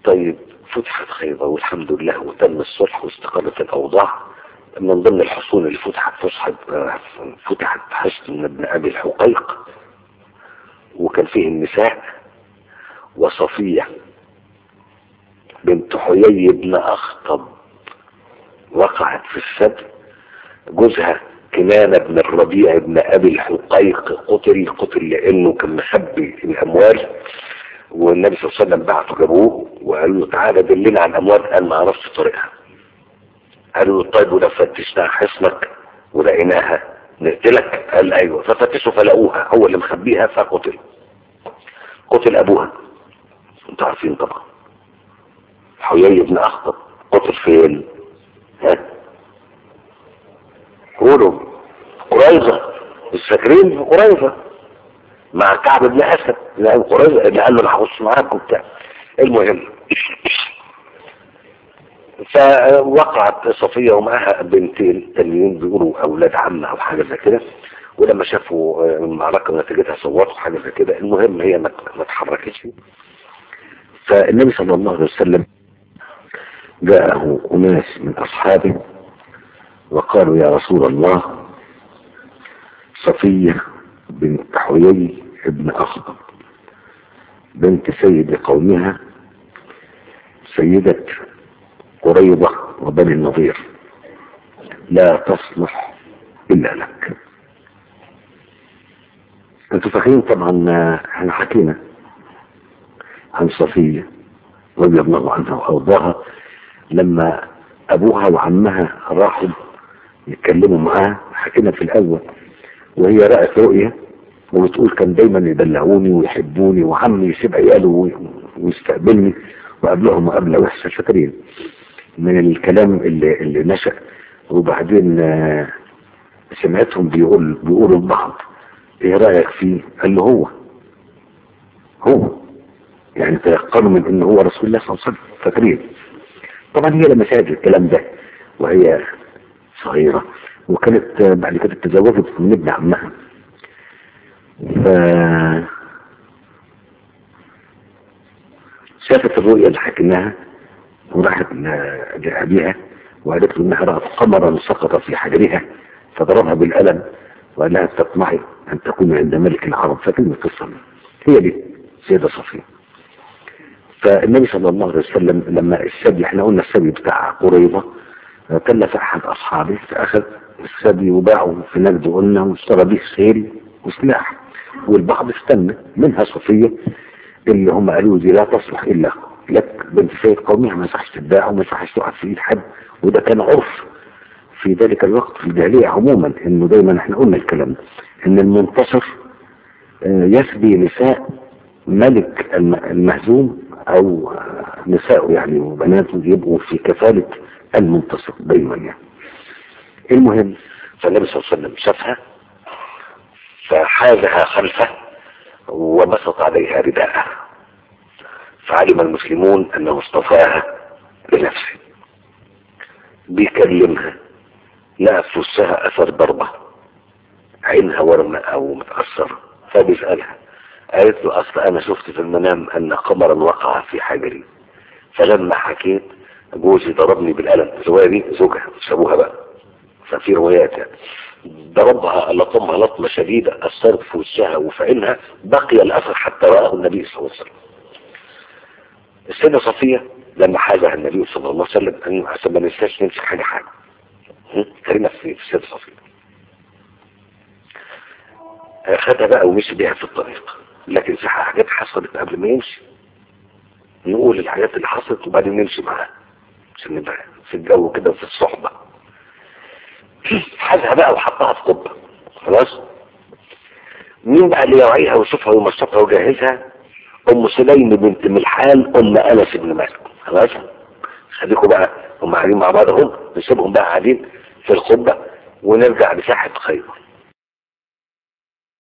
طيب فتحت خيبر والحمد لله وتم الصلح واستقرت الأوضاع. من ضمن الحصون اللي فتحت حصن ابن أبي الحقيق، وكان فيه النساء وصفية بنت حيي بن أخطب وقعت في السبت. جوزها كنانة بن الربيع بن أبي الحقيق قتل لأنه كان مخبي الأموال، والنبي صلى الله عليه وسلم بعته جابوه وقالوا له تعالى دلنا عن أموال، قال ما عرفش طريقها. قالوا له طيب ولو فتشنا حصنك ولقيناها نقتلك؟ قال أيوه. ففتشوا فلقوها هو اللي مخبيها قتل أبوها. انتوا عارفين طبعا حيي بن أخطب قتل فين؟ قولوا قريظة. مش فاكرين في قريظة مع كعب بن أسد؟ لأن قريظة اللي قال له انا هخش معاك وبتاع. المهم فوقعت صفية ومعها بنتين تانيين بيقولوا أولاد عمها أو حاجة زي كده، ولما شافوا المعركة ونتيجتها صوتوا حاجة زي كده. المهم هي ما اتحركتش. فالنبي صلى الله عليه وسلم جاءه أناس من أصحابه وقالوا يا رسول الله صفية بنت حيي بن أخطب بنت سيد قومها سيدة قريظة وبني النضير لا تصلح إلا لك. انتوا فاكرين طبعا احنا حكينا عن صفية رضي الله عنها وأرضاها لما أبوها وعمها راحوا يتكلموا معاها. حكينا في الأول وهي رأت رؤية وبتقول كان دايما يدلعوني ويحبوني وعمي يسيب عياله ويستقبلني وقبلهم مقابلة وحشة. فاكرين من الكلام اللي نشأ. وبعدين سمعتهم بيقولوا لبعض ايه رأيك فيه؟ قال له هو يعني تيقنوا من انه هو رسول الله صلى الله عليه وسلم. فاكرين طبعا هي لما سمعت الكلام ده وهي صغيرة وكانت بعد كده تزوجت من ابن عمها، شافت الرؤيا اللي حكيناها وراحت لأبيها وقالت له انها رأت قمرا سقط في حجرها فضربها بالقلم وقال لها تطمعي ان تكوني عند ملك العرب. فكلمة القصة هي دي سيدة صفية. فالنبي صلى الله عليه وسلم لما السبي، احنا قلنا السبي بتاع قريظة كلف احد اصحابه فاخذ السبي وباعه في نجد قلنا واشترى به خيل وسلاح، والبعض استنى منها صفية اللي هم قالوا دي لا تصلح الا لك بنت سيد قومها، ما يصحش تتباع وما يصحش تقعد في ايد حد. وده كان عرف في ذلك الوقت في الجاهلية عموما، انه دايما احنا قلنا الكلام ده ان المنتصر يسبي نساء ملك المهزوم او نساء يعني وبناته يبقوا في كفالة المنتصر دايما يعني. المهم فالنبي صلى الله عليه وسلم شافها فحازها خلفه وبسط عليها رداءه، فعلم المسلمون انه اصطفاها لنفسه. بيكلمها لا في وشها اثر ضربة، عينها ورمة او متأثرة، فبيسألها قالت له اصل انا شفت في المنام ان قمرا وقع في حجري، فلما حكيت جوزي ضربني بالقلم. زواري زوجها مش ابوها بقى، ففي روايات يعني ضربها لطمها لطمة شديدة اثرت في وشها وفي عينها، بقي الاثر حتى رآه النبي صلى الله عليه وسلم. السيدة صفية لما حازها النبي صلى الله عليه وسلم عشان ما ننساش نمسك حاجة خلينا في السيدة صفية، خدها بقى ومشي بيها في الطريق. لكن في حاجات حصلت قبل ما يمشي، نقول الحاجات اللي حصلت وبعدين نمشي معاها عشان نبقى في الجو كده وفي الصحبة. حازها بقى وحطها في قبة. خلاص مين بقى اللي يوعيها ويشوفها ويمشطها ويجهزها؟ ام سليم بنت ملحان ام انس بن مالك. خلاص خليكم بقى هم قاعدين مع بعض اهم، نسيبهم بقى قاعدين في القبة ونرجع لساحة خيبر.